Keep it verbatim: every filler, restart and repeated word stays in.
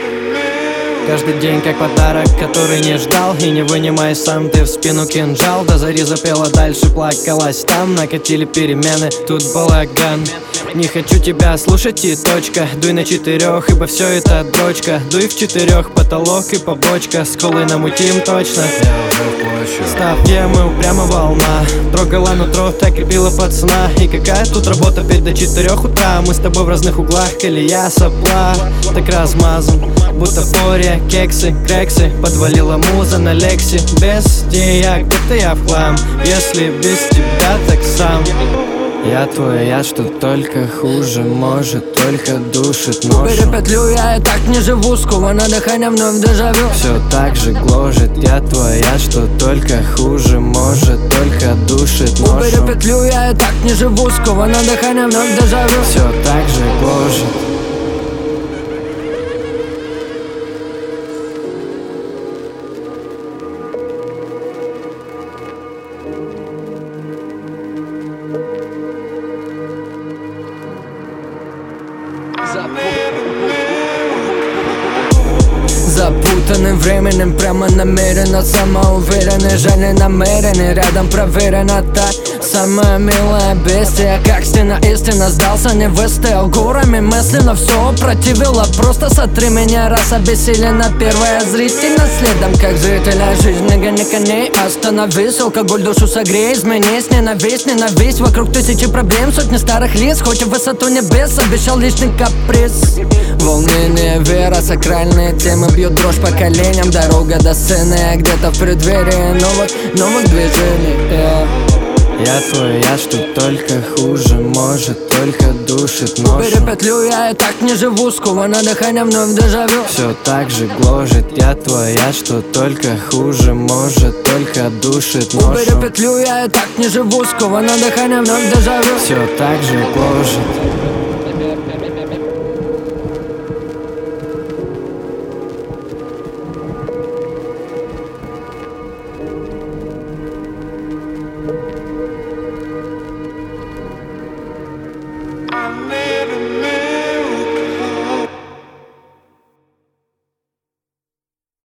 Каждый день как подарок, который не ждал. И не вынимай сам ты в спину кинжал. До зари запела, дальше плакалась там. Накатили перемены, тут балаган. Не хочу тебя слушать и точка. Дуй на четырех, ибо все это дрочка. Дуй в четырех, потолок и побочка. Скулы намутим точно. Ставьте мы упрямо волна. Трогала нутро, так крепила пацана. И какая тут работа, петь до четырех утра. Мы с тобой в разных углах, колея сопла. Так размазан, будто фория, кексы, крексы. Подвалила муза на лекси. Без тебя где-то я в хлам. Если без тебя, так сам. Я твой, я что только хуже может, только душит ночью. Убери петлю, я и так не живу, сковано дыхание вновь дежавю. Все так же гложет, я твоя, что только хуже может, только душит ночью. Убери петлю, я и так не живу, сковано дыхание вновь дежавю. Все так же гложет. Запутанным временем, прямо намеренно, самоуверенный, жаль намеренный. Рядом проверена та самая милая бестия. Как стена истина, сдался, не выстоял. Горами мысленно все противило. Просто сотри меня, раз обессилена. Первая зрительно, следом как зрителя. Жизнь не гони коней, остановись. Алкоголь душу согрей, изменись. Ненависть, ненависть, вокруг тысячи проблем. Сотни старых лиц, хоть и в высоту небес. Обещал личный каприз. Волнение, вера, сакральные темы бьют дрожь поколениям. Дорога до сцены, где-то в преддверии новых, новых движений, yeah. Я твой, я что только хуже может, только душит ночью. Убери петлю, я и так не живу, сковано дыхание вновь дежавю. Все так же гложет, я твоя, что только хуже может, только душит ночью. Убери петлю, я и так не живу, сковано дыхание вновь дежавю. Все так же гложет.